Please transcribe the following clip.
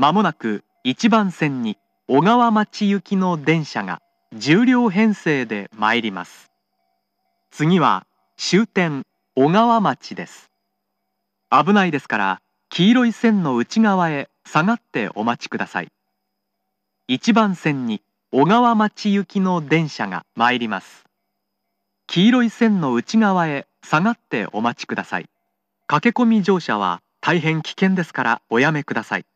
まもなく1番線に小川町行きの電車が10両編成で参ります。次は終点小川町です。危ないですから黄色い線の内側へ下がってお待ちください。1番線に小川町行きの電車が参ります。黄色い線の内側へ下がってお待ちください。駆け込み乗車は大変危険ですからおやめください。